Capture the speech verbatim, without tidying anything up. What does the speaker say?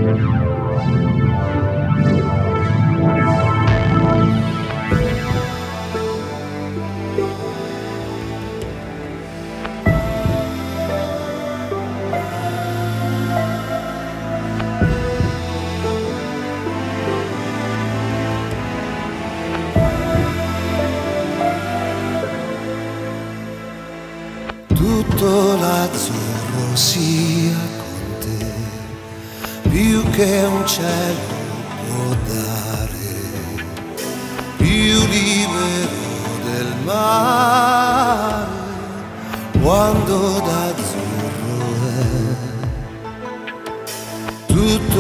Tutto l'azzurro sia con te, più che un cielo può dare, più libero del mare, quando d'azzurro è. Tutto